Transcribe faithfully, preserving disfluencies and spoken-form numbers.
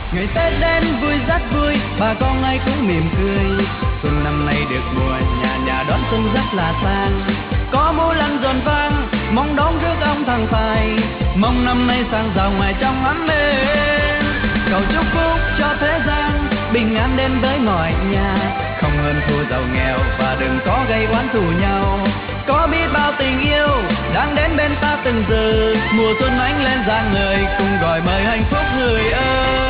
Ngày Tết đến vui rất vui, bà con ai cũng mỉm cười. Xuân năm nay được mùa, nhà nhà đón xuân rất là sang. Có múa lân rộn vang, mong đón rước ông thằng tài. Mong năm nay sang giàu ngoài trong ấm êm. Cầu chúc phúc cho thế gian, bình an đến với mọi nhà. Không hơn thua giàu nghèo và đừng có gây oán thù nhau. Có biết bao tình yêu đang đến bên ta từng giờ. Mùa xuân ánh lên rạng ngời, cùng gọi mời hạnh phúc người ơi.